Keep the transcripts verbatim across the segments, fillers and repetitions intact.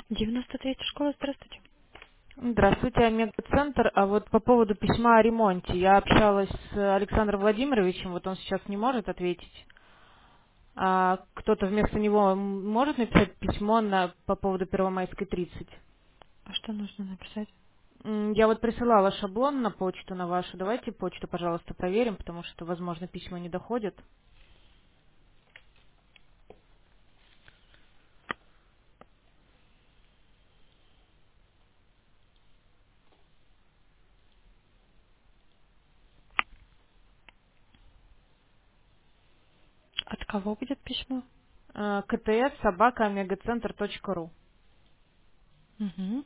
девяносто третья школа, здравствуйте. Здравствуйте, Омега-центр. А вот по поводу письма о ремонте. Я общалась с Александром Владимировичем, вот он сейчас не может ответить. А кто-то вместо него м- может написать письмо на, по поводу Первомайской тридцать? А что нужно написать? М, Я вот присылала шаблон на почту на вашу. Давайте почту, пожалуйста, проверим, потому что, возможно, письма не доходят. От кого будет письмо? Э, КТС собака омегацентр точка ру. Угу.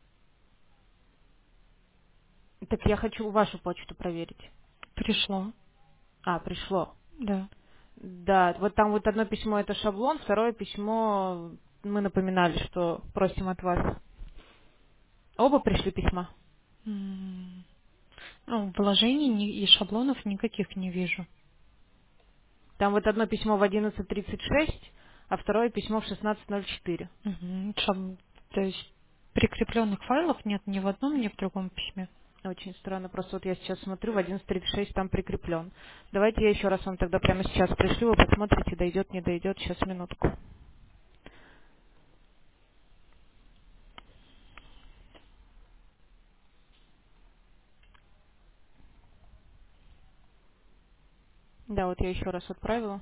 Так я хочу вашу почту проверить. Пришло. А, пришло. Да. Да, вот там вот одно письмо это шаблон, второе письмо мы напоминали, что просим от вас. Оба пришли письма. М, Ну, вложений ни- и шаблонов никаких не вижу. Там вот одно письмо в одиннадцать тридцать шесть, а второе письмо в шестнадцать ноль четыре. Угу. Шаб- То есть прикрепленных файлов нет ни в одном, ни в другом письме. Очень странно, просто вот я сейчас смотрю, в одиннадцать тридцать шесть там прикреплен. Давайте я еще раз вам тогда прямо сейчас пришлю, вы посмотрите, дойдет, не дойдет. Сейчас, минутку. Да, вот я еще раз отправила.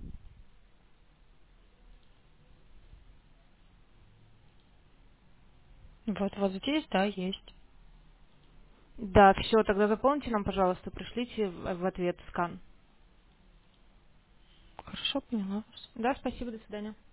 Вот, вот здесь, да, есть. Да, все, тогда заполните нам, пожалуйста, пришлите в в ответ скан. Хорошо, поняла вас. Да, спасибо, до свидания.